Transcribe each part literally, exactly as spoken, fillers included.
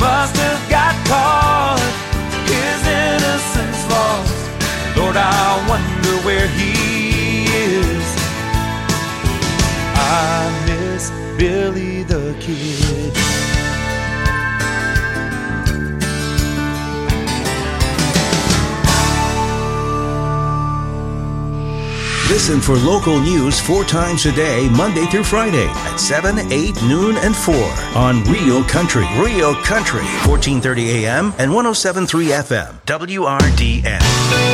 must have got caught, his innocence lost. Lord, I wonder where he is. I miss Billy the Kid. Listen for local news four times a day, Monday through Friday at seven, eight, noon, and four on Real Country. Real Country, fourteen thirty A M and one oh seven point three F M, W R D N.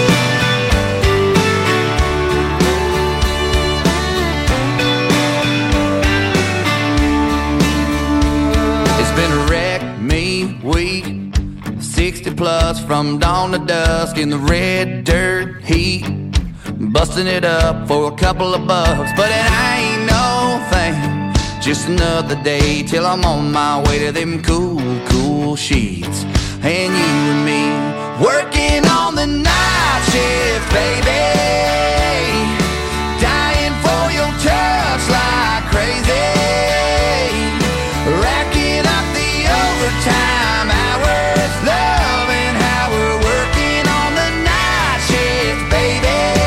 It's been a wreck, me, week, sixty plus from dawn to dusk in the red dirt heat. Busting it up for a couple of bucks, but it ain't no thing. Just another day till I'm on my way to them cool, cool sheets. And you and me working on the night shift, baby. Dying for your touch like crazy. Racking up the overtime hours, loving how we're working on the night shift, baby.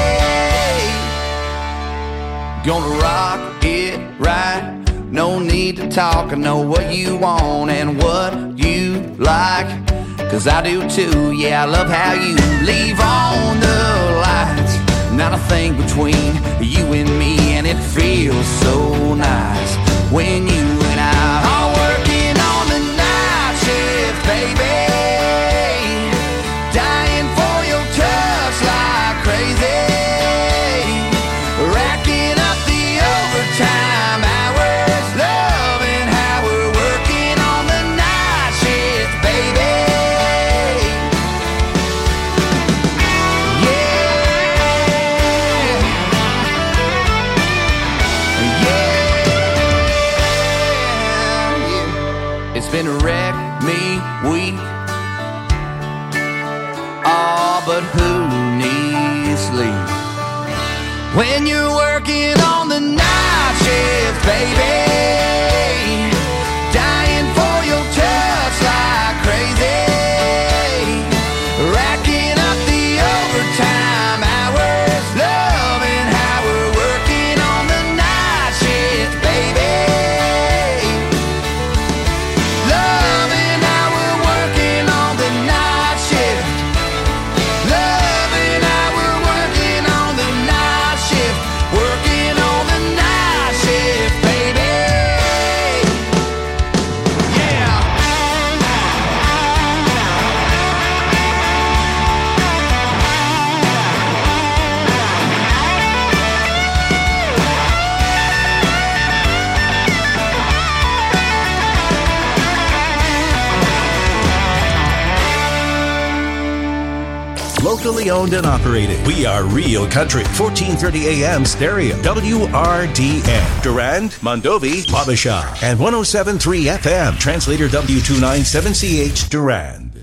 Gonna rock it right. No need to talk. I know what you want and what you like, 'cause I do too. Yeah, I love how you leave on the lights. Not a thing between you and me, and it feels so nice when you and I are working on the night shift, baby. Dying for your touch like crazy. Time hours, loving how we're working on the night shift, baby. Yeah, yeah, yeah. It's been a wreck, me, week. Oh, but who needs sleep when you're working on the night shift, baby? Dying for your touch like crazy. Racking up the overtime hours, loving how we're working on the night shift, baby. Loving how we're working on the night shift. Loving how we're working on the night shift. Working on the night shift, baby. Yeah. Locally owned and operated. We are Real Country, fourteen thirty A M stereo, W R D N. Durand, Mondovi, Wabasha, and one oh seven point three F M. Translator W two ninety-seven C H, Durand.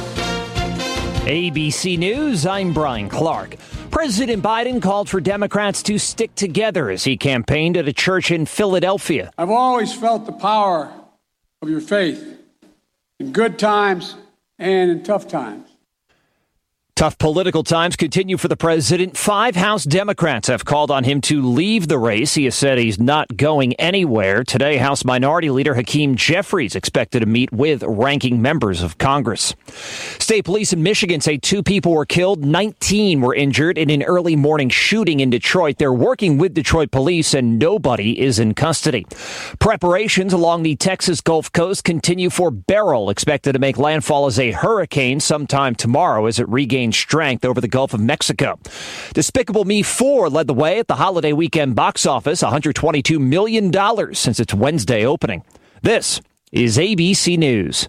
A B C News, I'm Brian Clark. President Biden called for Democrats to stick together as he campaigned at a church in Philadelphia. I've always felt the power of your faith in good times and in tough times. Tough political times continue for the president. Five House Democrats have called on him to leave the race. He has said he's not going anywhere. Today, House Minority Leader Hakeem Jeffries expected to meet with ranking members of Congress. State police in Michigan say two people were killed, nineteen were injured in an early morning shooting in Detroit. They're working with Detroit police and nobody is in custody. Preparations along the Texas Gulf Coast continue for Beryl, expected to make landfall as a hurricane sometime tomorrow as it regains strength over the Gulf of Mexico. Despicable Me four led the way at the holiday weekend box office, one hundred twenty-two million dollars since its Wednesday opening. This is A B C News.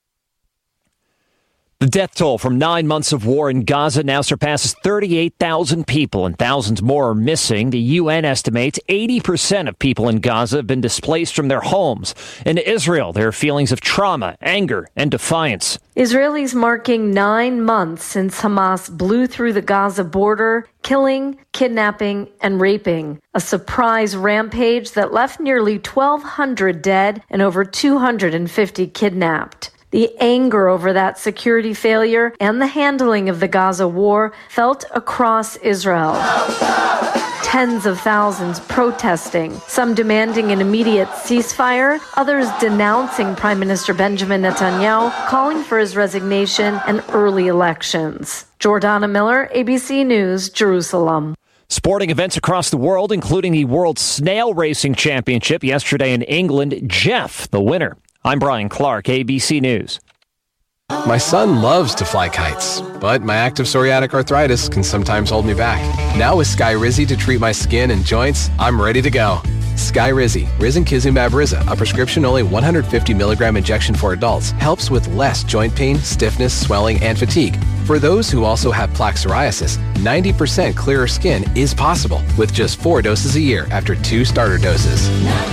The death toll from nine months of war in Gaza now surpasses thirty-eight thousand people, and thousands more are missing. The U N estimates eighty percent of people in Gaza have been displaced from their homes. In Israel, there are feelings of trauma, anger, and defiance. Israelis marking nine months since Hamas blew through the Gaza border, killing, kidnapping, and raping. A surprise rampage that left nearly twelve hundred dead and over two hundred fifty kidnapped. The anger over that security failure and the handling of the Gaza war felt across Israel. Tens of thousands protesting, some demanding an immediate ceasefire, others denouncing Prime Minister Benjamin Netanyahu, calling for his resignation and early elections. Jordana Miller, A B C News, Jerusalem. Sporting events across the world, including the World Snail Racing Championship yesterday in England. Jeff, the winner. I'm Brian Clark, A B C News. My son loves to fly kites, but my active psoriatic arthritis can sometimes hold me back. Now with Skyrizi to treat my skin and joints, I'm ready to go. Skyrizi, risankizumab Riza, a prescription-only one hundred fifty milligram injection for adults, helps with less joint pain, stiffness, swelling, and fatigue. For those who also have plaque psoriasis, ninety percent clearer skin is possible with just four doses a year after two starter doses.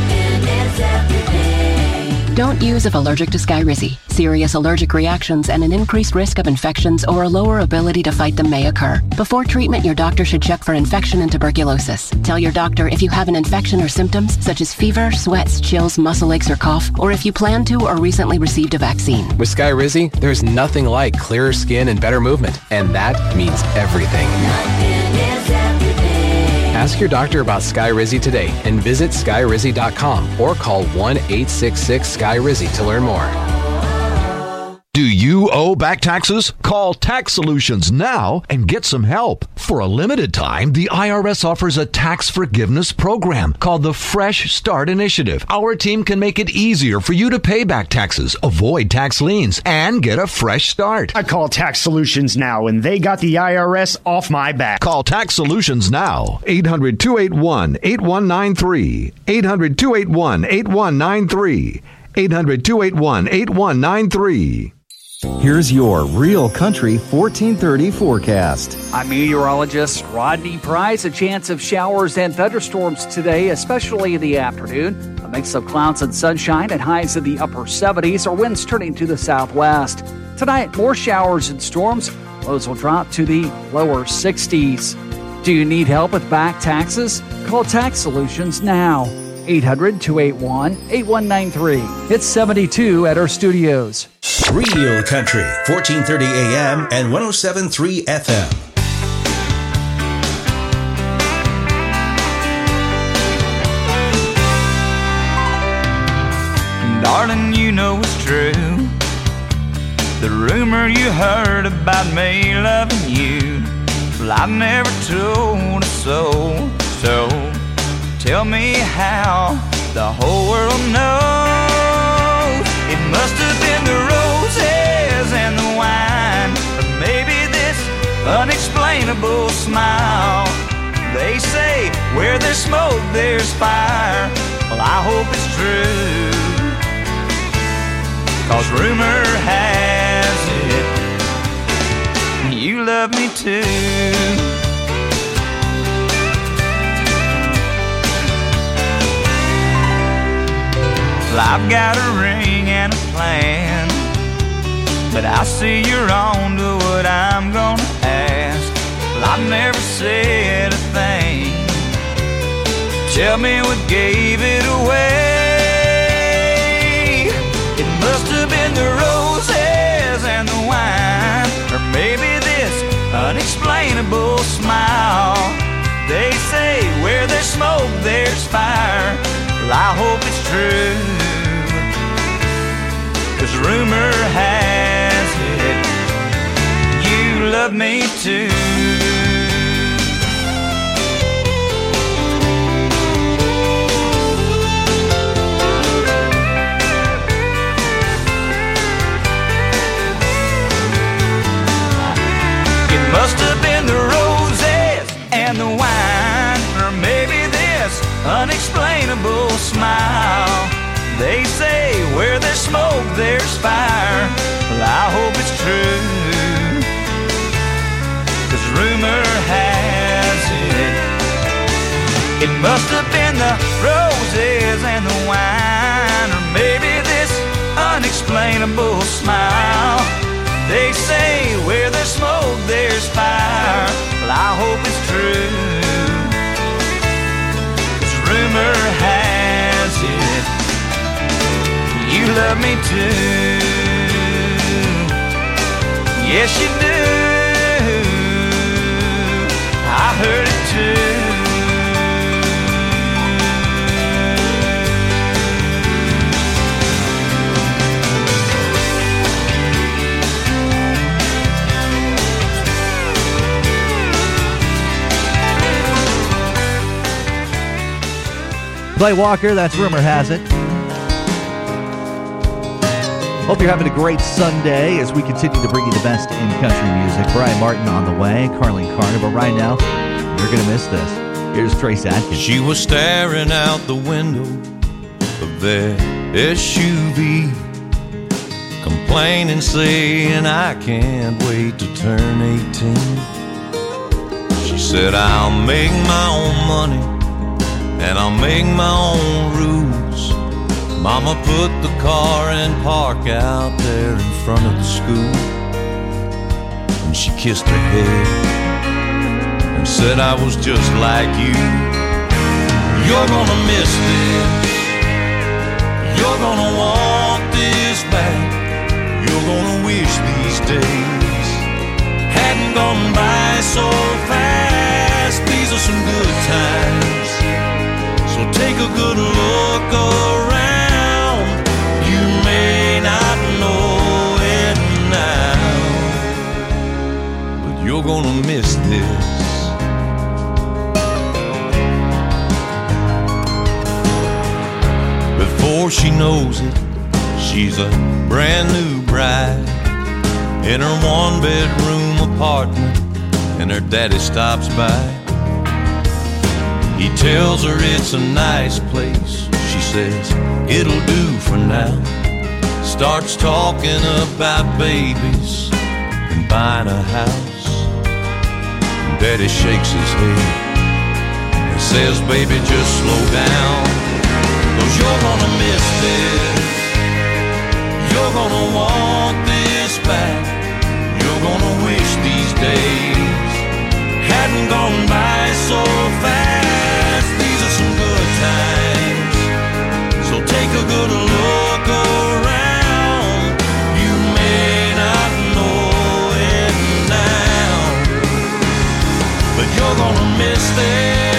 Don't use if allergic to Skyrizi. Serious allergic reactions and an increased risk of infections or a lower ability to fight them may occur. Before treatment, your doctor should check for infection and tuberculosis. Tell your doctor if you have an infection or symptoms such as fever, sweats, chills, muscle aches, or cough, or if you plan to or recently received a vaccine. With Skyrizi, there's nothing like clearer skin and better movement, and that means everything. Ask your doctor about Skyrizi today and visit Skyrizi dot com or call one eight six six Sky Rizzi to learn more. Do you owe back taxes? Call Tax Solutions now and get some help. For a limited time, the I R S offers a tax forgiveness program called the Fresh Start Initiative. Our team can make it easier for you to pay back taxes, avoid tax liens, and get a fresh start. I call Tax Solutions now, and they got the I R S off my back. Call Tax Solutions now. eight hundred, two eight one, eight one nine three. eight hundred, two eight one, eight one nine three. eight hundred, two eight one, eight one nine three. Here's your Real Country fourteen thirty forecast. I'm meteorologist Rodney Price. A chance of showers and thunderstorms today, especially in the afternoon. A mix of clouds and sunshine at highs in the upper seventies or winds turning to the southwest. Tonight, more showers and storms. Lows will drop to the lower sixties. Do you need help with back taxes? Call Tax Solutions now. eight hundred, two eight one, eight one nine three. It's seventy-two at our studios. Real Country, fourteen thirty A M and one oh seven point three F M. Darling, you know it's true. The rumor you heard about me loving you, well, I've never told a soul. So tell me how the whole world knows. It must have been the roses and the wine, or maybe this unexplainable smile. They say where there's smoke there's fire. Well, I hope it's true, 'cause rumor has it you love me too. I've got a ring and a plan, but I see you're on to what I'm gonna ask. Well, I've never said a thing. Tell me what gave it away. It must have been the roses and the wine, or maybe this unexplainable smile. They say where there's smoke there's fire. Well, I hope it's true, 'cause rumor has it you love me too. It must have been the roses and the wine, or maybe this unexplainable smile. They say where there's smoke there's fire. Well, I hope it's true, 'cause rumor has it it must have been the roses and the wine, or maybe this unexplainable smile. They say where there's smoke there's fire. Well, I hope it's true, 'cause rumor has it you love me too. Yes, you do. I heard it too. Clay Walker, that's Rumor Has It. Hope you're having a great Sunday as we continue to bring you the best in country music. Brian Martin on the way, Carlin Carter, but right now, you're going to miss this. Here's Trace Adkins. She was staring out the window of their S U V, complaining, saying, I can't wait to turn eighteen. She said, I'll make my own money and I'll make my own rules. Mama put the car in park out there in front of the school, and she kissed her head and said, I was just like you. You're gonna miss this. You're gonna want this back. You're gonna wish these days hadn't gone by so fast. These are some good times, so take a good look around. You may not know it now, but you're gonna miss this. Before she knows it, she's a brand new bride in her one-bedroom apartment, and her daddy stops by. He tells her it's a nice place. She says, it'll do for now. Starts talking about babies and buying a house. Daddy shakes his head and says, baby, just slow down, 'cause you're gonna miss this. You're gonna want this back. You're gonna wish these days hadn't gone by so fast. These are some good times, so take a good look around. You may not know it now, but you're gonna miss this.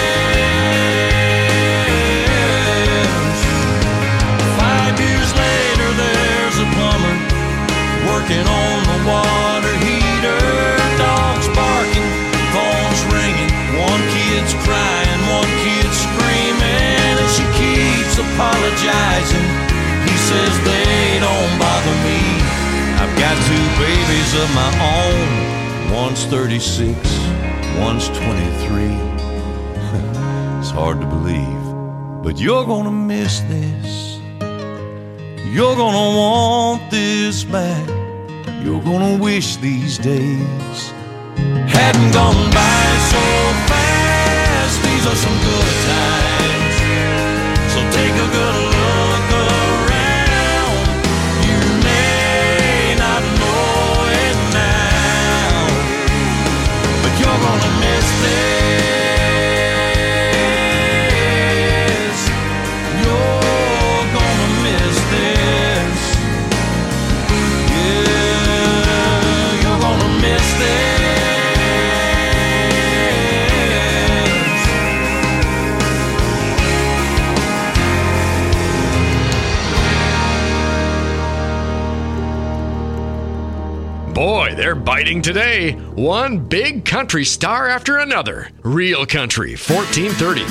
Five years later, there's a plumber working on the water heater. Dogs barking, phones ringing, one kid's crying, one kid's screaming, and she keeps apologizing. He says they don't bother me. I've got two babies of my own. One's thirty-six, one's twenty-three. It's hard to believe, but you're gonna miss this. You're gonna want this back. You're gonna wish these days hadn't gone by so fast. These are some good times, so take a good look around. You may not know it now, but you're gonna miss this. You're gonna miss this. Yeah, you're gonna miss this. Boy, they're biting today. One big country star after another. Real Country, fourteen thirty.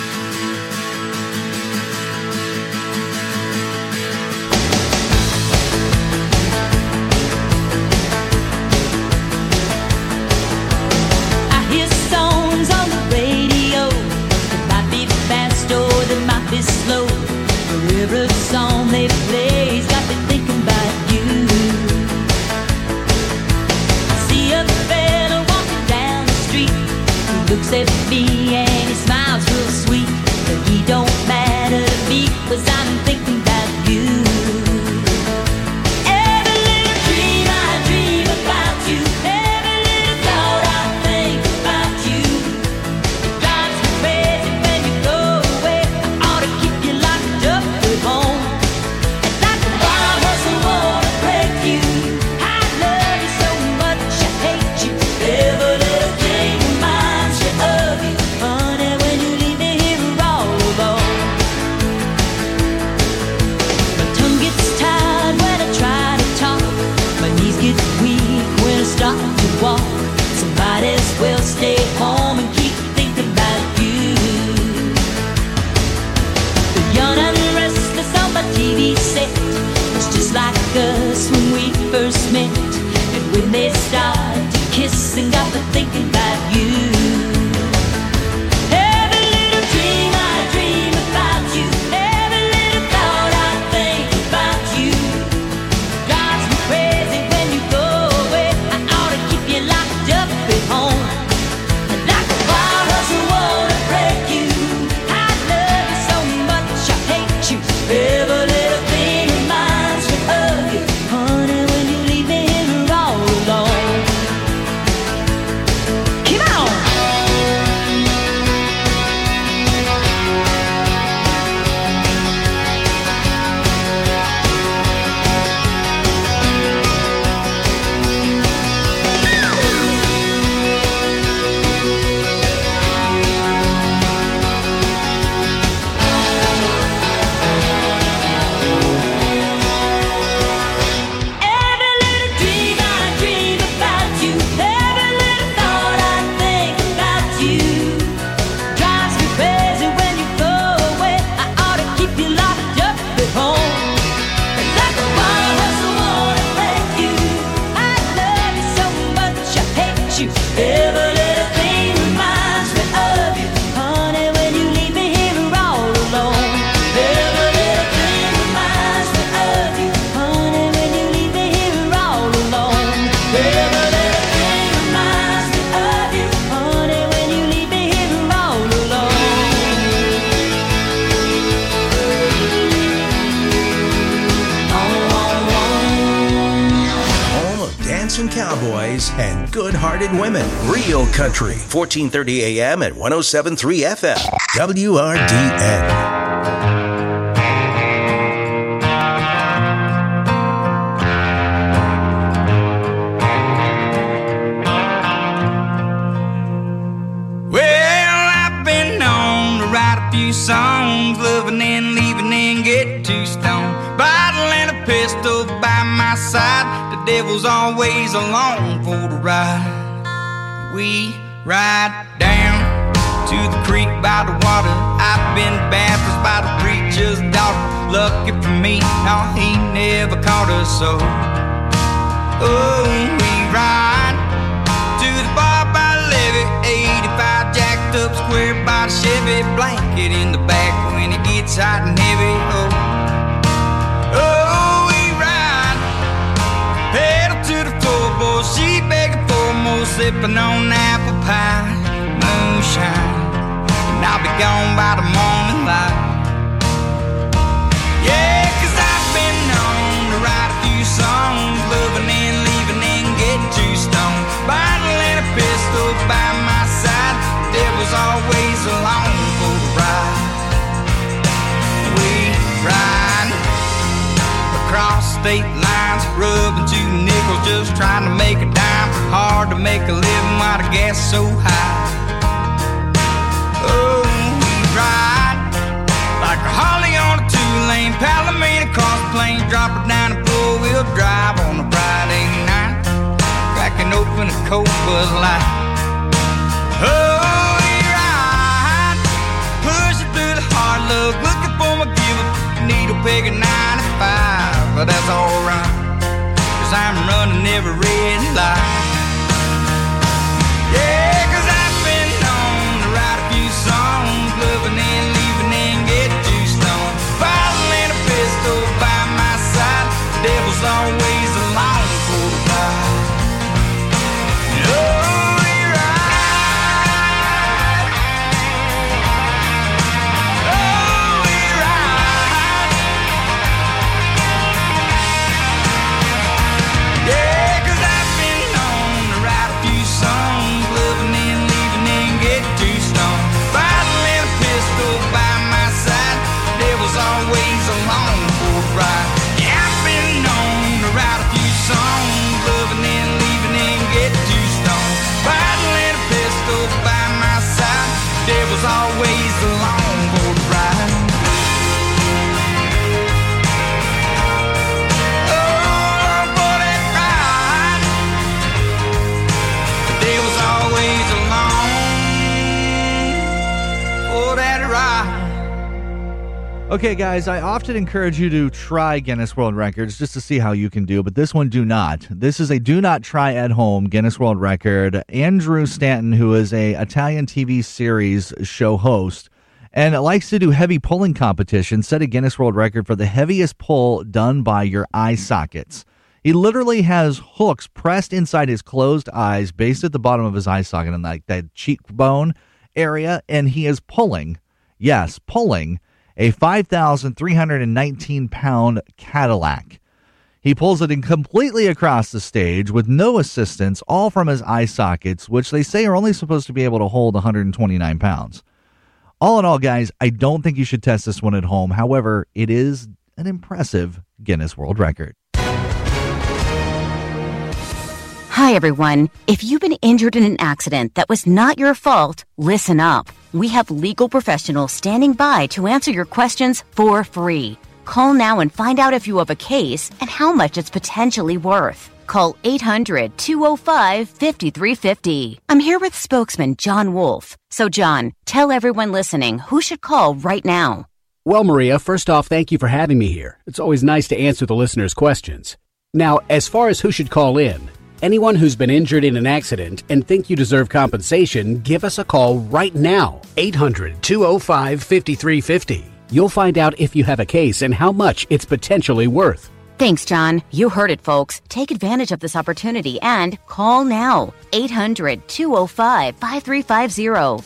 I hear songs on the radio. They might be fast or they might be slow. For every song they play's got me thinking about you. See a fella walking down the street. He looks at me and he smiles real sweet. But he don't matter to me, 'cause I'm thinking about you. Every little dream I dream about you. Every little thought I think about you. It drives me crazy when you go away. I ought to keep you locked up at home. And like a bomb, I wanna break you. I love you so much. Every little thing reminds me of you, honey, when you leave me here all alone. Come on! Every little dream I dream about you, every little thought I think about you, drives me crazy when you go away. I ought to keep you locked up at home. Like a wild I wanna thank you. I love you so much, I hate you. Every little thing reminds me of you, honey, when you leave me here all alone. Every little thing reminds me of you, honey, when you leave me here all alone. Every little thing reminds me of you, honey, when you leave me here all alone. Home of dancing cowboys and good-hearted women. Real Country, fourteen thirty A M at one oh seven point three F M. W R D N. Well, I've been known to write a few songs, loving and leaving and get too stoned. Bottle and a pistol by my side, the devil's always along for the ride. We ride down to the creek by the water. I've been baptized by the preacher's daughter. Lucky for me, no, he never caught us so. Oh, we ride to the bar by the levee, eighty-five jacked up square by the Chevy, blanket in the back when it gets hot and heavy. Oh, oh, we ride, pedal to the floorboard, she begging for more, sipping on apple pie, moonshine, and I'll be gone by the morning light. Yeah, 'cause I've been known to write a few songs, loving and leaving and get too stoned. Bottle and a pistol by my side, devil's always along for the ride. We ride across state lines, rubbing two nickels, just trying to make a dime. Hard to make a living while the gas is so high. Oh, we ride like a Holly on a two-lane Palomino cross plain, drop it down and four-wheel drive on a Friday night, cracking open a cold Bud Light. Oh, we ride, pushing through the hard luck, looking for my giver, needle peg at ninety-five, but that's alright, 'cause I'm running every red light. Yeah, 'cause I've been known to write a few songs, loving and leaving and get too stoned. Bottle and a pistol by my side, devil's always along for the ride. Oh, we ride. Oh, we ride. Yeah, 'cause I've been known to write a few songs, loving and leaving and get too stoned. Bottle and a pistol by my side, devil's always along for the ride. Yeah, I've been known to write a few songs, loving and leaving and get too stoned. Bottle and a pistol by my side, devil's always along for the ride. Oh, for that ride, the devil's always along for that ride. Okay, guys, I often encourage you to try Guinness World Records just to see how you can do, but this one do not. This is a do not try at home Guinness World Record. Andrew Stanton, who is a Italian T V series show host and likes to do heavy pulling competitions, set a Guinness World Record for the heaviest pull done by your eye sockets. He literally has hooks pressed inside his closed eyes, based at the bottom of his eye socket in like that cheekbone area, and he is pulling, yes, pulling a five thousand three hundred nineteen pound Cadillac. He pulls it in completely across the stage with no assistance, all from his eye sockets, which they say are only supposed to be able to hold one hundred twenty-nine pounds. All in all, guys, I don't think you should test this one at home. However, it is an impressive Guinness World Record. Hi, everyone. If you've been injured in an accident that was not your fault, listen up. We have legal professionals standing by to answer your questions for free. Call now and find out if you have a case and how much it's potentially worth. Call eight hundred, two oh five, five three five oh. I'm here with spokesman John Wolf. So, John, tell everyone listening who should call right now. Well, Maria, first off, thank you for having me here. It's always nice to answer the listeners' questions. Now, as far as who should call in, anyone who's been injured in an accident and think you deserve compensation, give us a call right now. eight hundred, two oh five, five three five oh. You'll find out if you have a case and how much it's potentially worth. Thanks, John. You heard it, folks. Take advantage of this opportunity and call now. eight hundred, two oh five, five three five oh.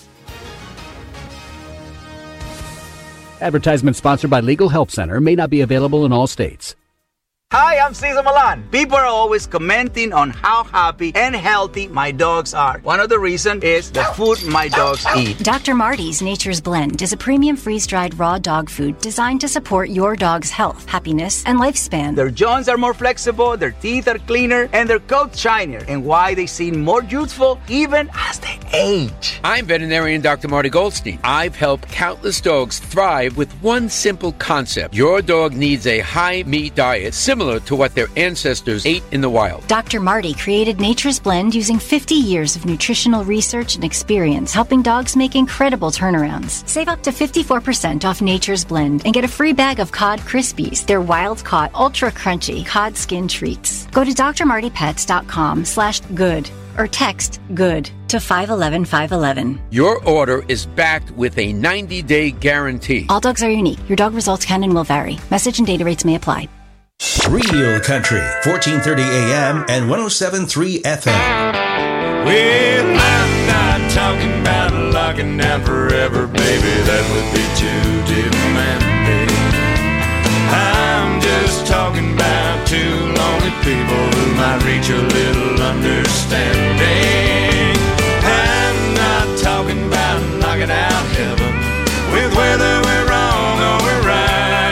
Advertisement sponsored by Legal Help Center, may not be available in all states. Hi, I'm Cesar Milan. People are always commenting on how happy and healthy my dogs are. One of the reasons is the food my dogs eat. Doctor Marty's Nature's Blend is a premium freeze-dried raw dog food designed to support your dog's health, happiness, and lifespan. Their jaws are more flexible, their teeth are cleaner, and their coats shinier. And why they seem more youthful even as they age. I'm veterinarian Doctor Marty Goldstein. I've helped countless dogs thrive with one simple concept. Your dog needs a high-meat diet similar to what their ancestors ate in the wild. Doctor Marty created Nature's Blend using fifty years of nutritional research and experience, helping dogs make incredible turnarounds. Save up to fifty-four percent off Nature's Blend and get a free bag of Cod Krispies, their wild-caught, ultra-crunchy cod skin treats. Go to drmartypets.com slash good or text GOOD to five one one, five one one. Your order is backed with a ninety-day guarantee. All dogs are unique. Your dog results can and will vary. Message and data rates may apply. Real Country, fourteen thirty A M and one oh seven point three F M. Well, I'm not talking about locking down forever, baby. That would be too demanding. I'm just talking about two lonely people who might reach a little understanding. I'm not talking about knocking out heaven with whether we're wrong or we're right.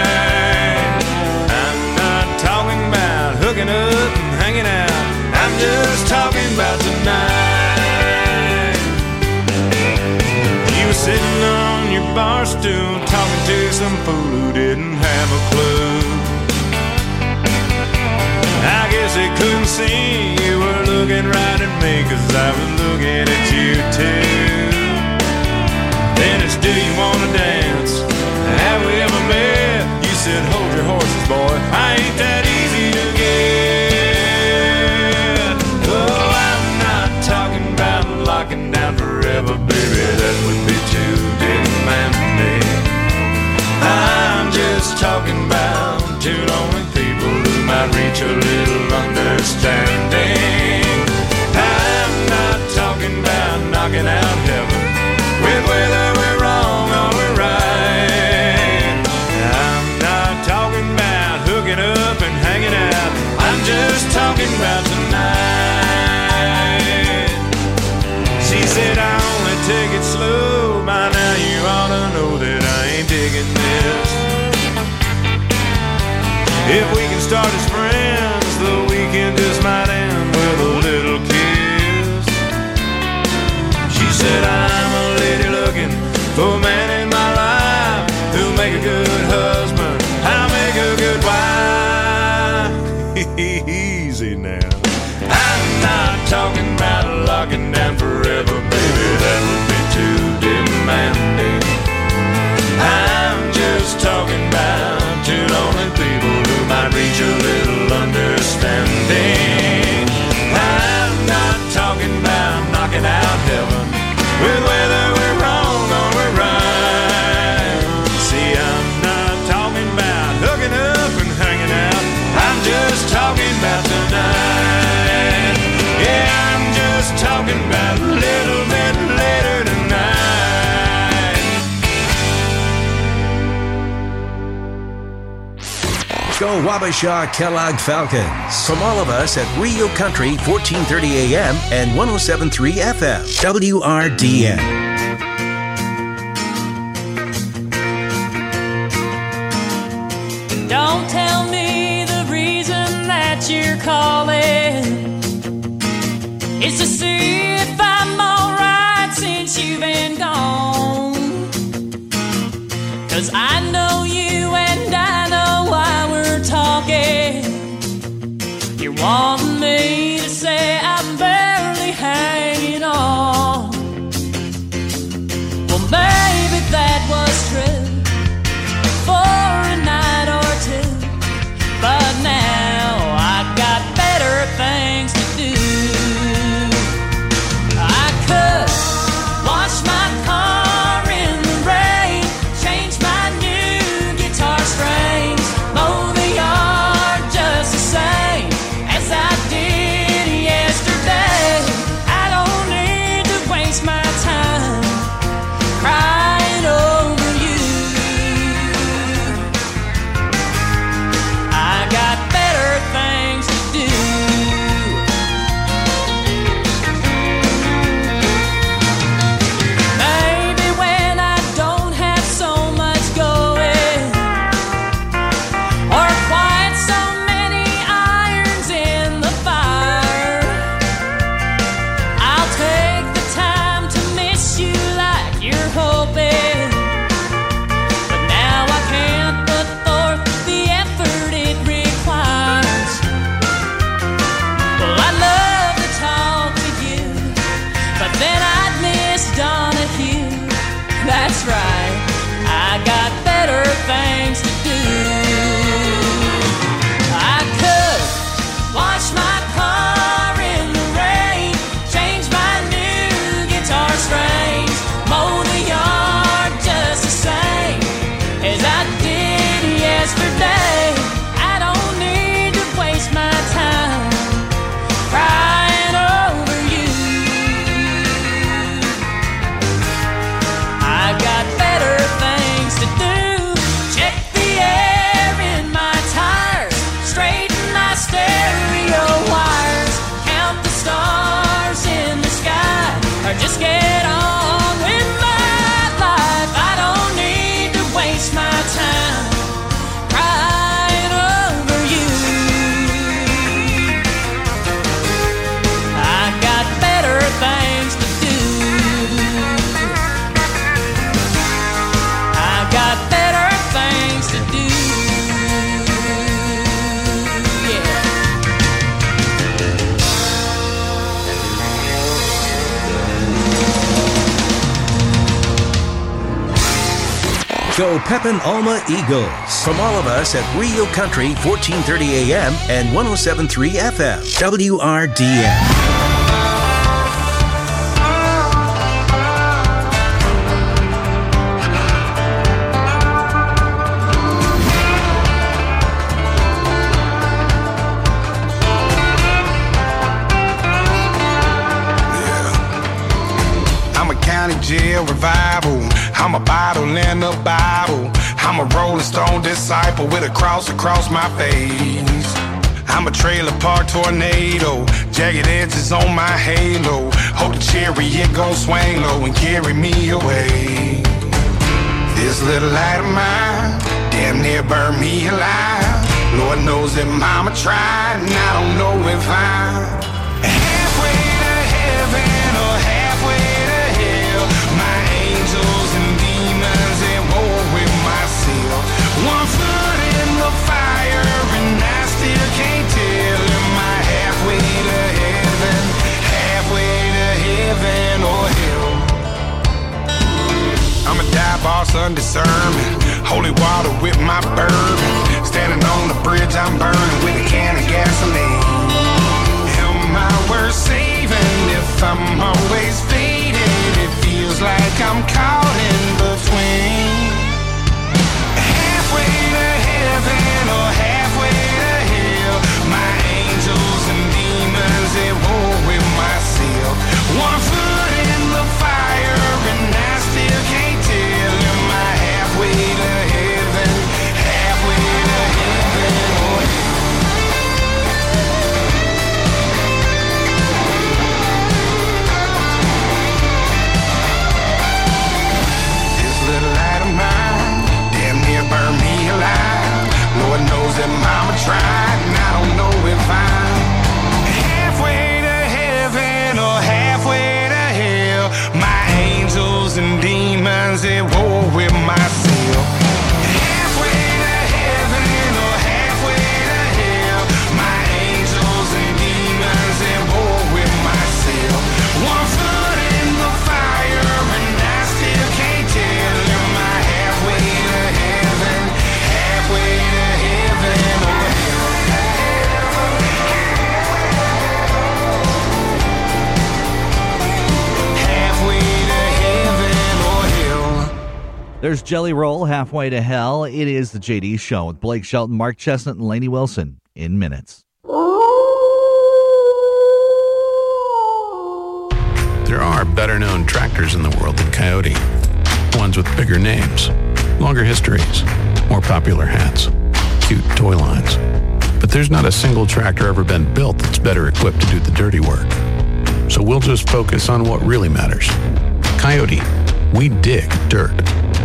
Hooking up and hanging out, I'm just talking about tonight. You were sitting on your bar stool talking to some fool who didn't have a clue. I guess they couldn't see you were looking right at me, 'cause I was looking at you too. Then it's, do you wanna dance? Have we ever met? You said, hold your horses, boy, I ain't that easy to get. Oh, I'm not talking about locking down forever, baby, that would be too demanding. I'm just talking about two lonely people who might reach a little understanding. I'm not talking about knocking out heaven with whether we're wrong or we're right. I'm not talking about hooking up and hanging out. I'm just talking about tonight. She said I only take it slow. By now you ought to know that I ain't digging this. If we can start as friends, the weekend just might end with a little kiss. She said I'm a lady looking for a man in my life who'll make a good husband, I'll make a good wife. Easy now. I'm not talking about locking down forever, baby, that would be too demanding. I'm just talking about two lonely people who might reach a little understanding. Go Wabasha Kellogg Falcons. From all of us at Rio Country, fourteen thirty A M and one oh seven point three F M, W R D N. Don't tell me the reason that you're calling is to see if I'm alright since you've been gone. 'Cause I know you and I know why we're talking. You're wanting me to say I'm barely hanging on. Well, maybe that was true for a night or two, but now I got better things to do. I could wash my car in the rain, change my new guitar strings, mow the yard just the same as I did yesterday. I don't need to waste my time crying over you. I got better things to do. Maybe when I don't have so much going, or quite so many irons in the fire, I'll take the time to miss you like you're hoping. But now I can't put forth the effort it requires. Well, I'd love to talk to you, but then I'd miss Donahue. That's right, I got better things to do. I could wash my car in the rain, change my new guitar strings, mow the yard just the same as I did yesterday. I don't need to waste my time crying over you. I got better things to do. Check the air in my tires, straighten my stereo wires, count the stars in the sky, or just get on with my life. I don't need to waste my time crying over you. I got better things to do. I got better things to do. Yeah. Go Pepin Alma Eagles. From all of us at Rio Country, fourteen thirty A M and one oh seven point three F M, W R D N. I'm a county jail revival. I'm a bottle in a Bible. I'm a Rolling Stone disciple with a cross across my face. I'm a trailer park tornado, jagged edges on my halo. Hope the chariot gon' swing low and carry me away. This little light of mine damn near burned me alive. Lord knows that mama tried, and I don't know if I'm halfway to heaven or halfway to hell. My angels and demons at war with myself. One foot in the fire and I still can't tell. Am I halfway to heaven, halfway to heaven or hell? I'm a dive boss undiscernment, holy water with my bourbon. Standing on the bridge I'm burning with a can of gasoline. Am I worth saving if I'm always faded? It feels like I'm caught in between. Halfway to heaven or halfway to hell. My angels and demons at war with myself. One foot in the fire and I still can't tell. Am I halfway to heaven, halfway to heaven that mama tried, and I don't know if I'm halfway to heaven or halfway to hell. My angels and demons at war with myself. Halfway to heaven or halfway to hell. My angels and demons at war with myself. One foot in the fire and I still can't tell. Am I halfway to heaven, halfway to heaven or halfway to heaven or hell? There's Jelly Roll, Halfway to Hell. It is the J D Show with Blake Shelton, Mark Chestnut, and Lainey Wilson in minutes. There are better-known tractors in the world than Coyote. Ones with bigger names, longer histories, more popular hats, cute toy lines. But there's not a single tractor ever been built that's better equipped to do the dirty work. So we'll just focus on what really matters. Coyote, we dig dirt.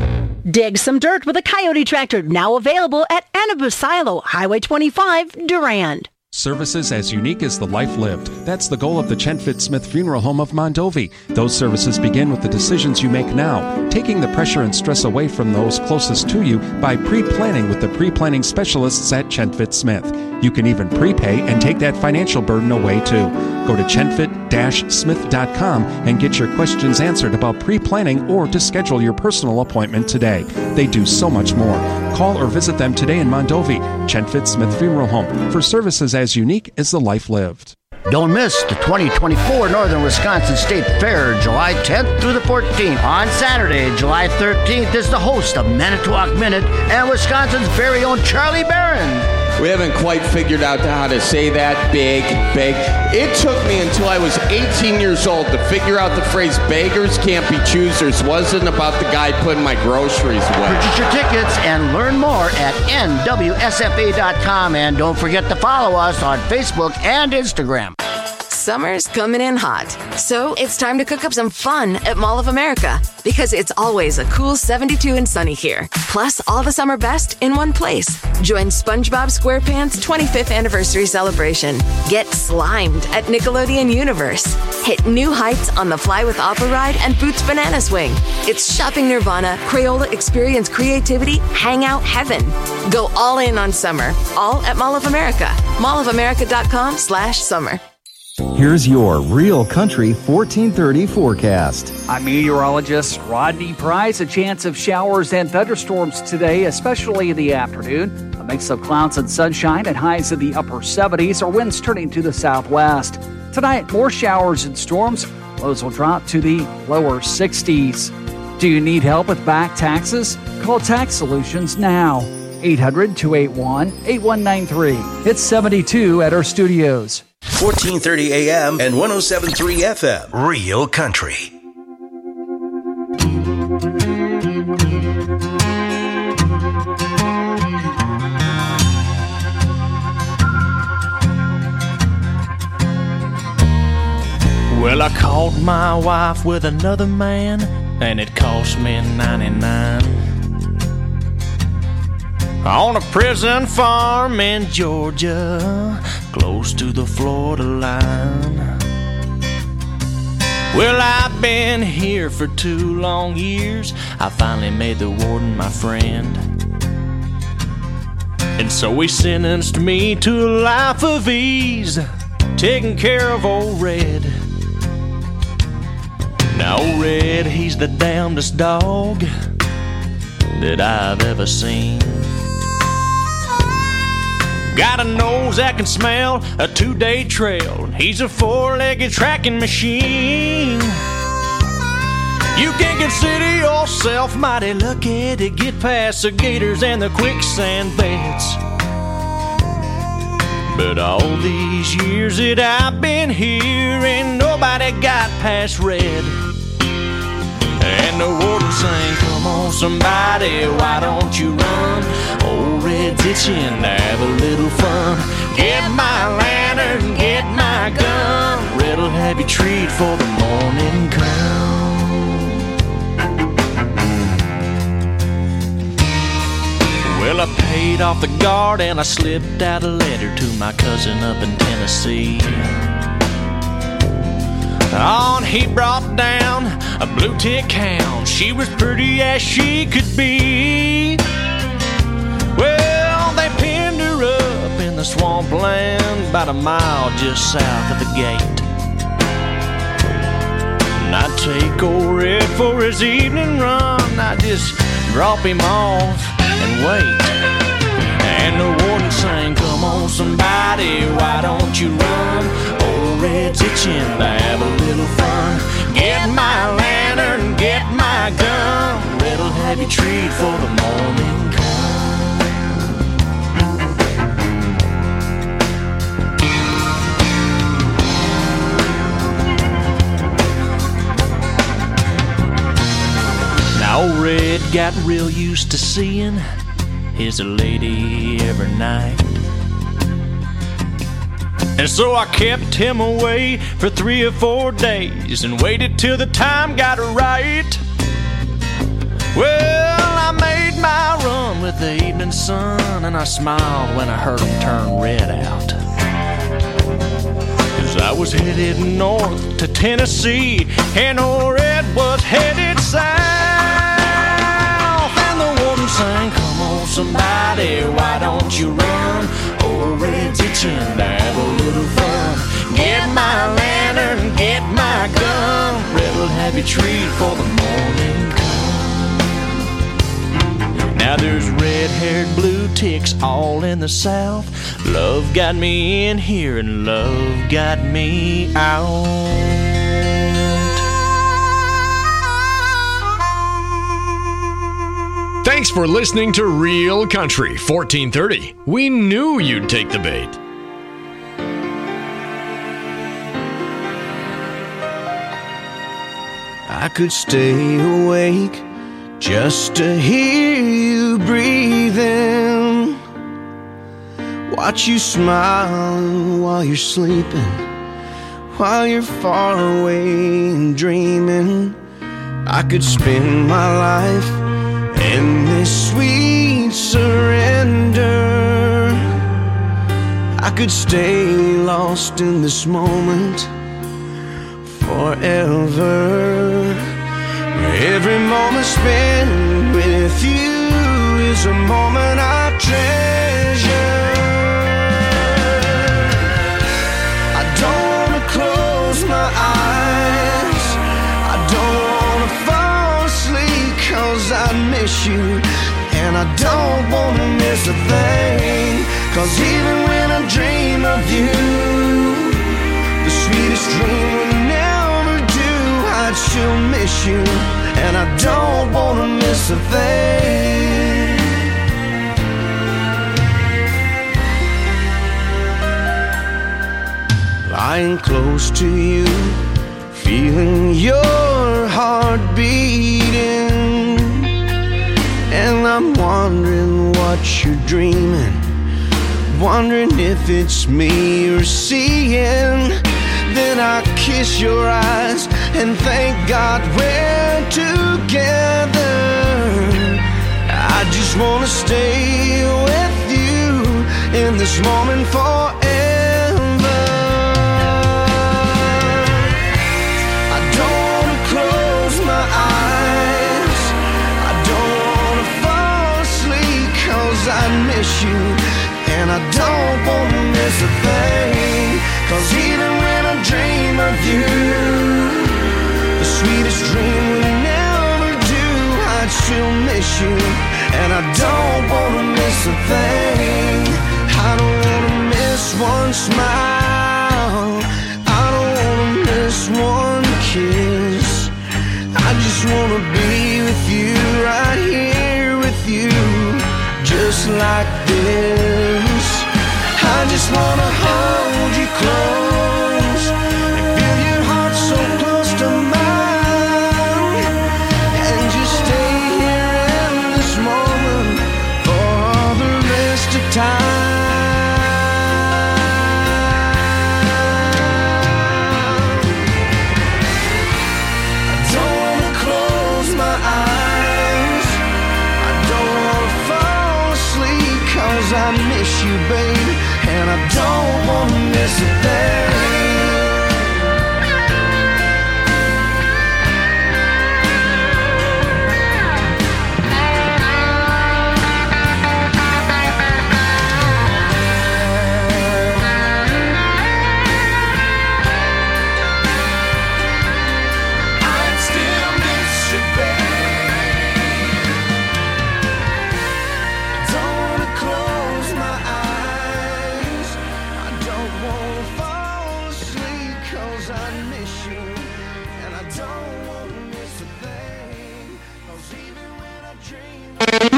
Dig some dirt with a Coyote tractor, now available at Anabu Silo, Highway twenty-five, Durand. Services as unique as the life lived. That's the goal of the Chenfit Smith Funeral Home of Mondovi. Those services begin with the decisions you make now, taking the pressure and stress away from those closest to you by pre-planning with the pre-planning specialists at Chenfit Smith. You can even prepay and take that financial burden away too. Go to chenfit dash smith dot com and get your questions answered about pre-planning or to schedule your personal appointment today. They do so much more. Call or visit them today in Mondovi, Chenfit Smith Funeral Home, for services as unique as the life lived. Don't miss the twenty twenty-four Northern Wisconsin State Fair, July tenth through the fourteenth. On Saturday, July thirteenth, is the host of Manitowoc Minute and Wisconsin's very own Charlie Barron. We haven't quite figured out how to say that. Big, big. It took me until I was eighteen years old to figure out the phrase beggars can't be choosers wasn't about the guy putting my groceries away. Purchase your tickets and learn more at N W S F A dot com. And don't forget to follow us on Facebook and Instagram. Summer's coming in hot, so it's time to cook up some fun at Mall of America, because it's always a cool seventy-two and sunny here. Plus, all the summer best in one place. Join SpongeBob SquarePants' twenty-fifth anniversary celebration. Get slimed at Nickelodeon Universe. Hit new heights on the Fly with Appa ride and Boots Banana Swing. It's shopping nirvana, Crayola experience creativity, hangout heaven. Go all in on summer, all at Mall of America. mall of america dot com slash summer. Here's your Real Country fourteen thirty forecast. I'm meteorologist Rodney Price. A chance of showers and thunderstorms today, especially in the afternoon. A mix of clouds and sunshine and highs in the upper seventies or winds turning to the southwest. Tonight, more showers and storms. Lows will drop to the lower sixties. Do you need help with back taxes? Call Tax Solutions now. eight hundred, two eight one, eight one nine three. It's seventy-two at our studios. fourteen thirty A M and one oh seven point three F M. Real Country. Well, I caught my wife with another man, and it cost me ninety-nine. On a prison farm in Georgia, close to the Florida line. Well, I've been here for two long years. I finally made the warden my friend, and so he sentenced me to a life of ease, taking care of old Red. Now old Red, he's the damnedest dog that I've ever seen. Got a nose that can smell a two-day trail. He's a four-legged tracking machine. You can consider yourself mighty lucky to get past the gators and the quicksand beds. But all these years that I've been here, ain't nobody got past Red. And the warden sang, come on somebody, why don't you run? Old Red's itching to have a little fun. Get my lantern, get my gun. Red'll have you treat for the morning come. Well, Well, I paid off the guard and I slipped out a letter to my cousin up in Tennessee. On he brought down a blue tick hound. She was pretty as she could be. Well, they pinned her up in the swampland about a mile just south of the gate. And I'd take old Red for his evening run. I'd just drop him off and wait. And the warden sang, "Come on somebody, why don't you run? Old Red's itching to have a little fun. Get my lantern, get my gun. Red'll have you treat for the morning come." Now old Red got real used to seeing his lady every night. And so I kept him away for three or four days and waited till the time got right. Well, I made my run with the evening sun, and I smiled when I heard him turn Red out. 'Cause I was headed north to Tennessee, and old Red was headed south. And the warden sang, "Come on somebody, why don't you run? Old Red's itching to have a little fun. Get my lantern, get my gun. Red'll have you treat for the morning come." Now there's red-haired blue ticks all in the south. Love got me in here and love got me out. Thanks for listening to Real Country fourteen thirty. We knew you'd take the bait. I could stay awake just to hear you breathing, watch you smile while you're sleeping, while you're far away and dreaming. I could spend my life in this sweet surrender. I could stay lost in this moment forever. Every moment spent with you is a moment I treasure. I don't wanna close my eyes, I don't wanna fall asleep, 'cause I miss you, and I don't wanna miss a thing. 'Cause even when I dream of you, the sweetest dream will never do. I'd still miss you, and I don't wanna miss a thing. Lying close to you, feeling your heart beating, and I'm wondering what you're dreaming, wondering if it's me you're seeing. Then I kiss your eyes and thank God we're together. I just wanna stay with you in this moment forever. I don't wanna close my eyes, I don't wanna fall asleep, 'cause I miss you, and I don't wanna miss a thing. 'Cause even when I dream of you, the sweetest dream will never do. I'd still miss you, and I don't wanna miss a thing. I don't wanna miss one smile, I don't wanna miss one kiss. I just wanna be with you, right here with you, just like this. I just wanna hold you close and feel your heart so close to mine, and just stay here in this moment for all the rest of time. I don't wanna close my eyes, I don't wanna fall asleep,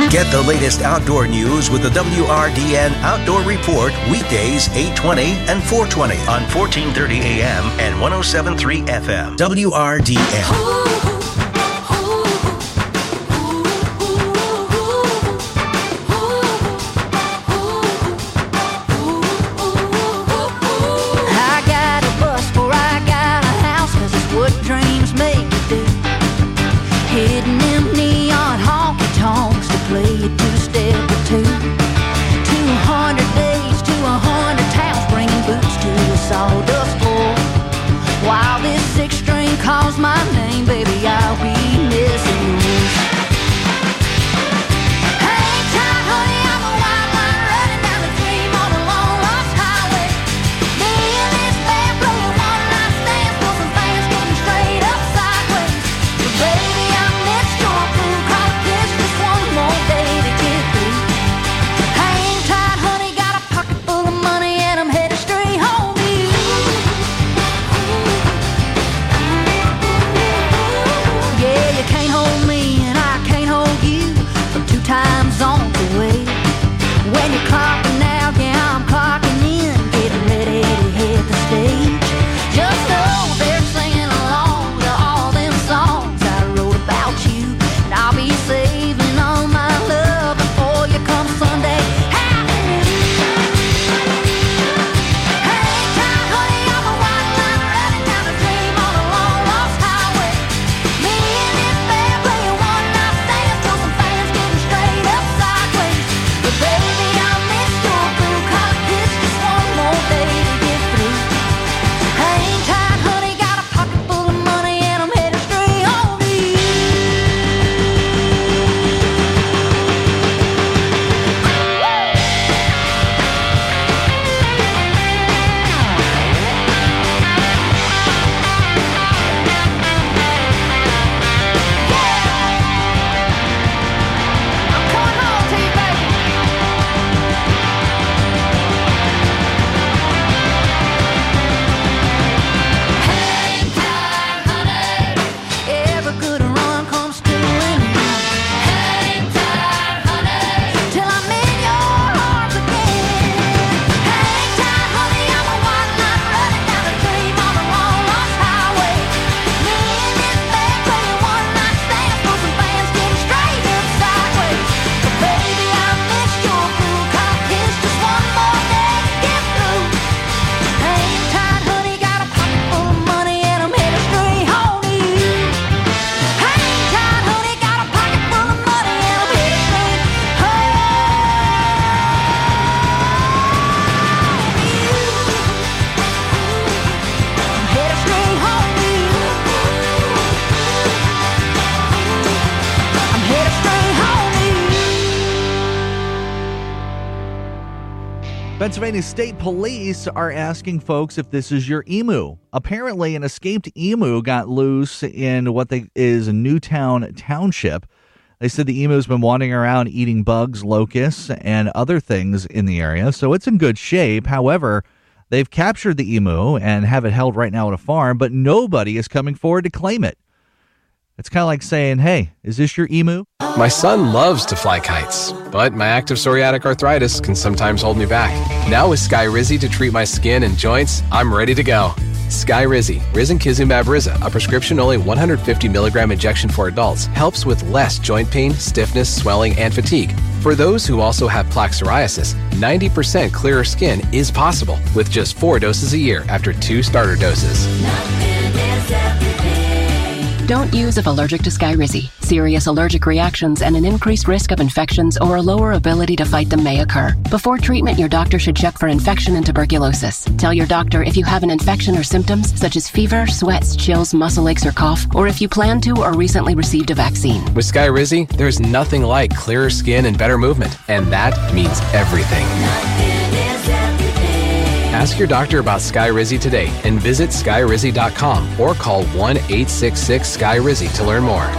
Get the latest outdoor news with the W R D N Outdoor Report weekdays eight twenty and four twenty on fourteen thirty A M and one oh seven point three F M. W R D N. Sawdust floor. While this six string calls my name, baby, I'll be missing you. Hang tight, honey, I'm a wild line running down the dream on a long lost highway. Me and this band playing one night stands for some fans getting straight up sideways. But baby, I missed your crew, cause this just one more day to get through. Hang tight, honey, got a pocket full of money and I'm headed straight home. Time zones away. When you're clocking out, yeah, I'm clocking in, getting ready to hit the stage. Just know they're singing along to all them songs I wrote about you, and I'll be saving all my love before you come Sunday. Hang tight, honey, I'm a white line running down the dream on a long lost highway. Me and this band playing one night stands till some fans getting straight up sideways. But baby, I missed your crew, cause this just one more day to get through. Hang tight, honey, got a pocket full of money and I'm headed straight home to you. I'm coming home to you, baby. Hang tight, honey. Every good run comes to an end. Hang tight, honey, till I'm in your arms again. Hang tight, honey, I'm a white line running down the dream on a long lost highway. Me and this band playing one night stands for some fans getting straight up sideways. But baby, I missed your crew, cause it's just one more day to get through. Hang tight, honey, got a pocket full of money and I'm headed straight home to you. Hang tight, honey, got a pocket full of money and I'm headed straight home to you. I'm headed straight home to you. I'm headed straight home to you. Pennsylvania State Police are asking folks if this is your emu. Apparently, an escaped emu got loose in what they, is Newtown Township. They said the emu's been wandering around eating bugs, locusts, and other things in the area, so it's in good shape. However, they've captured the emu and have it held right now at a farm, but nobody is coming forward to claim it. It's kind of like saying, hey, is this your emu? My son loves to fly kites, but my active psoriatic arthritis can sometimes hold me back. Now with Skyrizi to treat my skin and joints, I'm ready to go. Skyrizi, risankizumab Riza, a prescription-only one hundred fifty milligram injection for adults, helps with less joint pain, stiffness, swelling, and fatigue. For those who also have plaque psoriasis, ninety percent clearer skin is possible with just four doses a year after two starter doses. Don't use if allergic to Skyrizi. Serious allergic reactions and an increased risk of infections or a lower ability to fight them may occur. Before treatment, your doctor should check for infection and tuberculosis. Tell your doctor if you have an infection or symptoms such as fever, sweats, chills, muscle aches, or cough, or if you plan to or recently received a vaccine. With Skyrizi, there's nothing like clearer skin and better movement, and that means everything. Ask your doctor about Skyrizi today and visit skyrizi dot com or call one eight six six Sky Rizzy to learn more.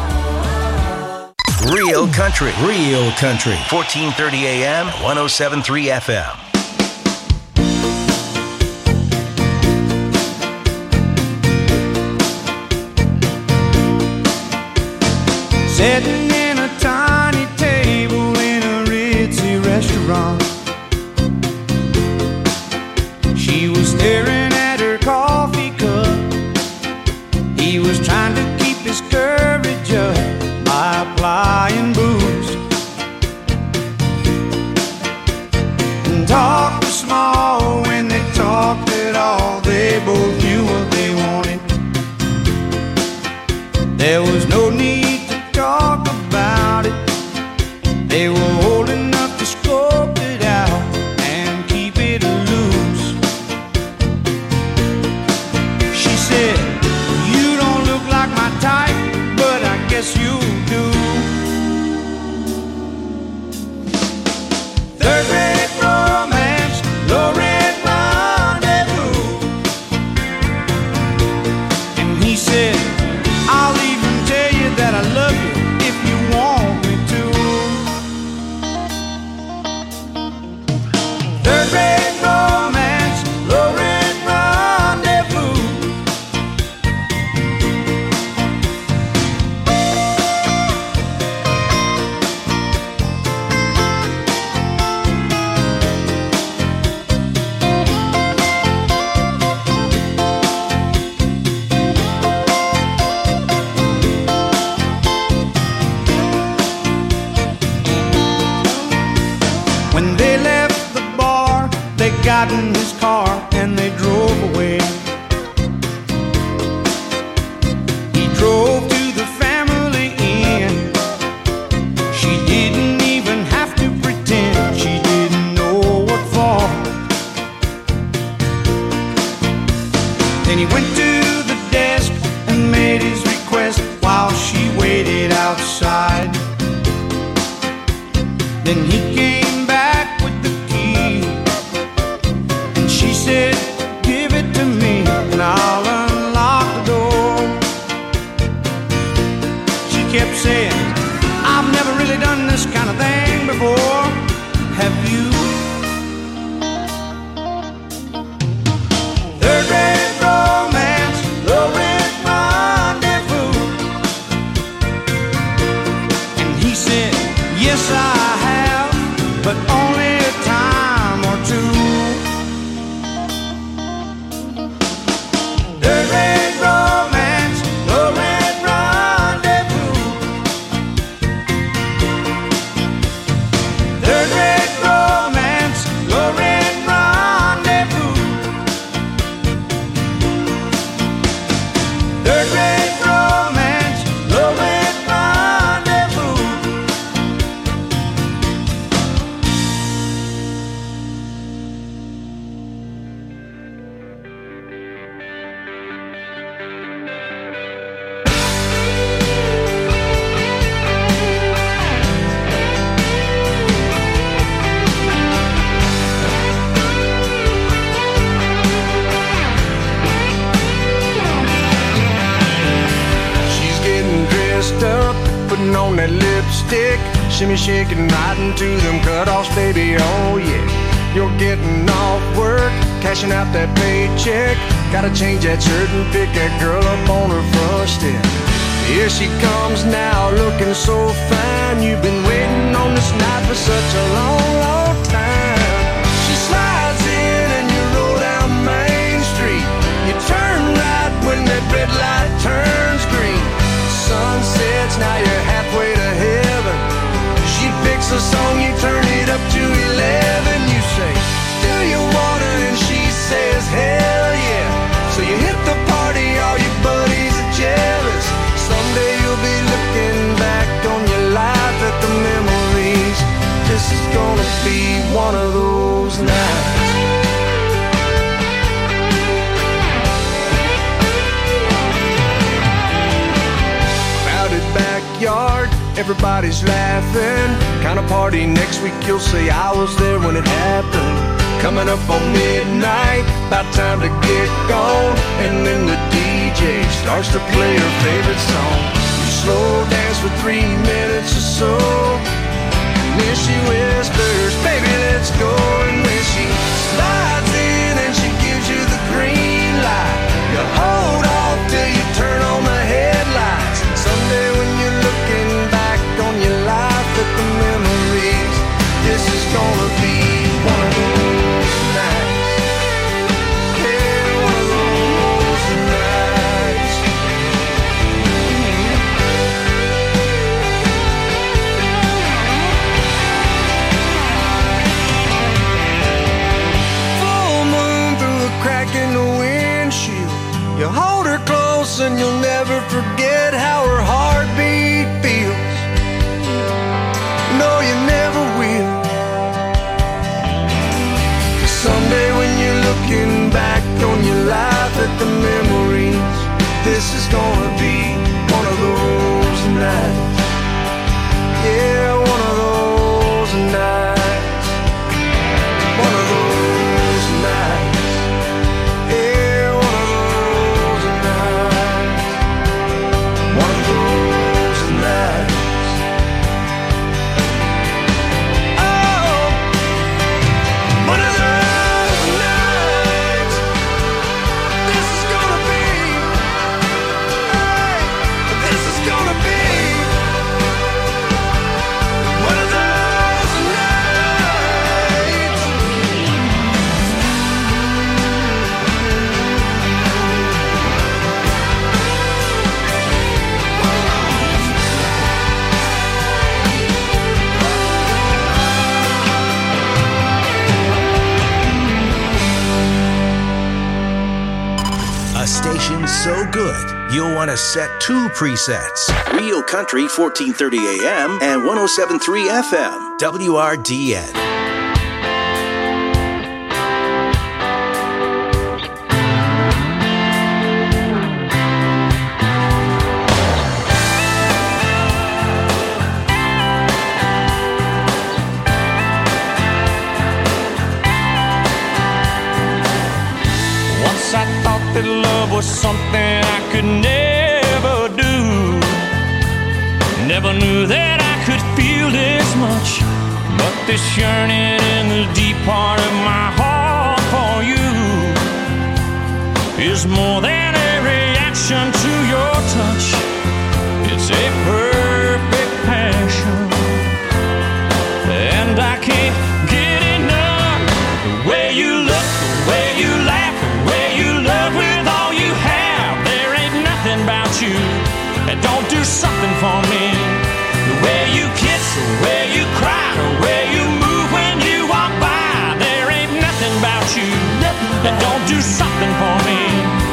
Real country, real country. fourteen thirty A M, one oh seven point three F M. Sitting in a tiny table staring at her coffee cup. He was trying to keep his courage up by applying booze. And talk was small when they talked at all. They both knew what they wanted. There was no need to talk about it. They were old enough to scope it out and keep it loose. She said, "You don't look like my type, but I guess you do." Third rate romance, low rent rendezvous. And he said, "I'll even tell you that I love you if you want me to." Third rate romance, low rent rendezvous. When they left the bar, they got in his car and they drove away. He drove to the family inn. She didn't even have to pretend she didn't know what for. Then he went to the desk and made his request while she waited outside. Then he came back with the key, and she said, "Give it to me and I'll unlock the door." She kept saying, "I've never really done this kind of thing before. Have you?" Third rate romance, low rent rendezvous. And he said, "Yes, I have, but only a time or two." Third rate romance, low rent rendezvous. Third rate romance, low rent rendezvous. Third rate romance, low rent rendezvous. She's getting dressed up, putting on that lipstick, shimmy shaking right into them cutoffs, baby, oh yeah. You're getting off work, cashing out that paycheck. Gotta change that shirt and pick that girl up on her front step. Here she comes now, looking so fine. You've been waiting on this night for such a long, long time. She slides in and you roll down Main Street. You turn right when that red light turns green. Sun sets, now you're halfway to heaven. She picks a song, you turn it up to eleven. You say, "Do you wanna?" And she says, "Hell yeah." So you hit the party, all your buddies are jealous. Someday you'll be looking back on your life at the memories. This is gonna be one of those nights. Crowded backyard, everybody's laughing. Kind of party next week, you'll say, "I was there when it happened." Coming up on midnight, about time to get gone. And then the D J starts to play her favorite song. You slow dance for three minutes or so. And then she whispers, "Baby, let's go." And when she slides in and she gives you the green light, you hold off till you turn on the headlights. Someday when you're looking back on your life at the memories, this is gonna be one of those nights. Hey. close and you'll never forget how her heartbeat feels. No, you never will. Someday when you're looking back on your life at the memories, this is gonna be one of those nights. Yeah, one of those nights. One of those nights. Yeah, one of those nights. One of those nights. Oh, one of those nights. This is gonna be. Hey, this is gonna be. A station so good, you'll want to set two presets. Real Country fourteen thirty A M and one oh seven point three F M, W R D N. Once I thought that love was something I could never do. Never knew that I could feel this much. But this yearning in the deep part of my heart for you is more than a reaction to your touch. It's a perfect passion, and I can't get enough. The way you look, the way you laugh, the way you love with all you have. There ain't nothing about you that don't do something for me. The way you kiss, the way you cry, the way you move when you walk by. There ain't nothing about you that don't do something for me.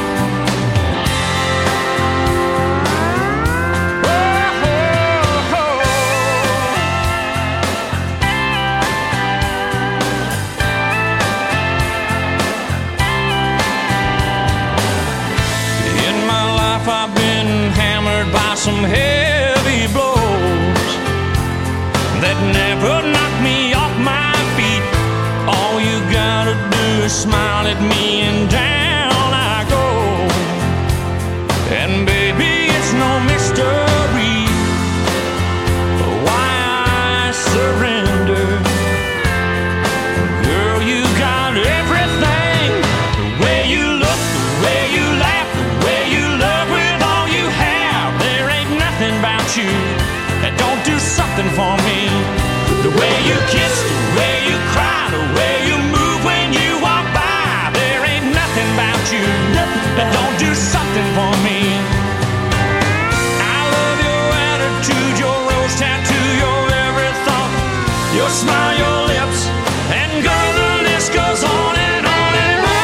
I've been hammered by some heavy blows that never knocked me off my feet. All you gotta do is smile at me and down I go. And baby, it's no mystery why I surrender. Girl, you got everything. The way you look, the way you laugh, the way you love with all you have. There ain't nothing about you that don't do something for me. The way you kiss, the way you cry, the way you move when you walk by. There ain't nothing about you that don't do something for me. I love your attitude, your rose tattoo, your every thought, your smile, your lips, and girl, the list goes on and on and on.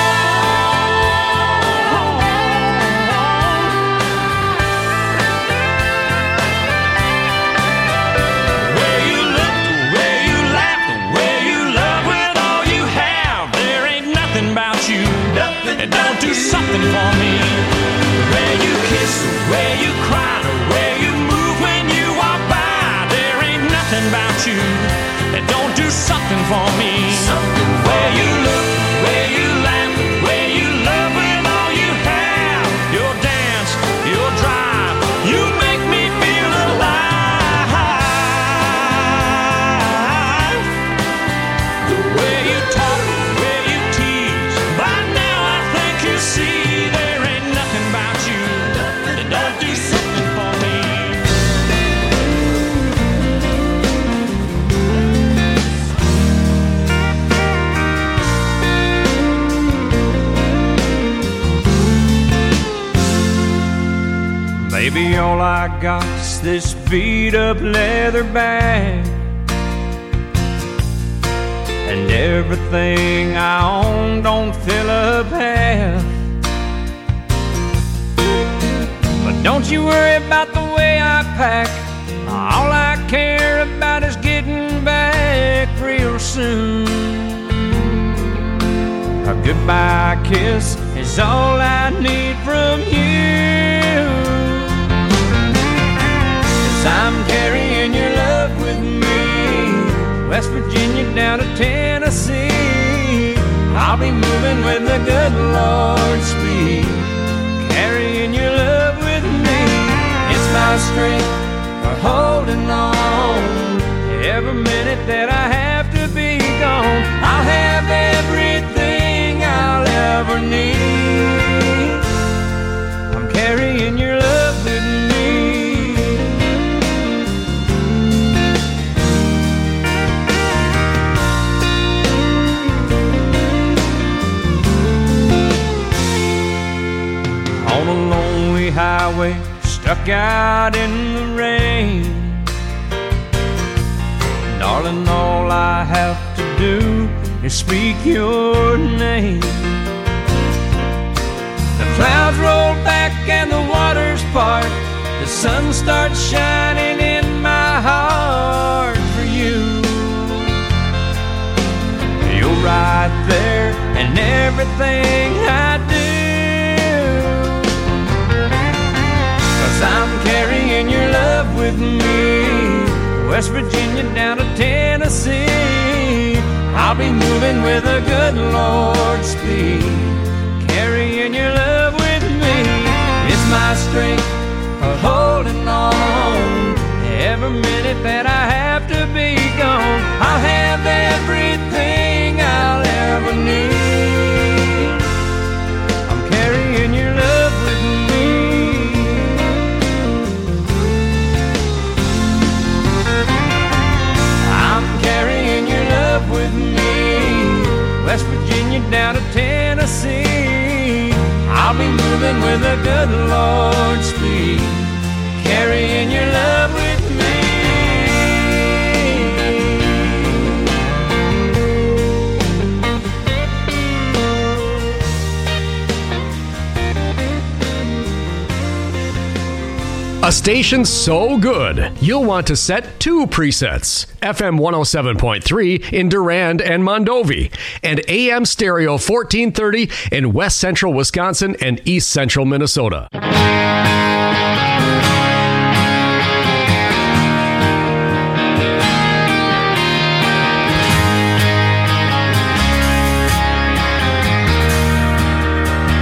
The way you look, the way you laugh, the way you love with all you have. There ain't nothing about you that don't do something for me. The way you kiss, the way you cry, the way you move when you walk by. There ain't nothing about you that don't do something for me. The way you look, the way you laugh, the way you love with all you have. Your dance, your drive, you make me feel alive. The way you talk, the way you tease. By now I think you see there ain't nothing about you that don't do something for me. Baby, all I got's this beat up leather bag, and everything I own don't fill up half. you worry about the way I pack. All I care about is getting back real soon. A goodbye kiss is all I need from you. 'Cause I'm carrying your love with me, West Virginia down to Tennessee. I'll be moving with the good Lord's speed, carrying your love with me. It's my strength for holding on. Every minute that I have to be gone, I'll have everything I'll ever need. I'm carrying your love with me. On a lonely highway, stuck out in the rain. Darling, all I have to do is speak your name. The clouds roll back and the waters part. The sun starts shining in my heart for you. You're right there in everything I do. 'Cause I'm carrying your love with me, West Virginia down to Tennessee. I'll be moving with a good Lord's speed, carrying your love with me. It's my strength for holding on. Every minute that I have to be gone, I'll have everything I'll ever need. I'm carrying your love with me. Carrying your love with me, West Virginia down to Tennessee. I'll be moving with a good Lord's speed, carrying your love with me. A station so good, you'll want to set two presets. F M one oh seven point three in Durand and Mondovi, and A M Stereo fourteen thirty in West Central Wisconsin and East Central Minnesota.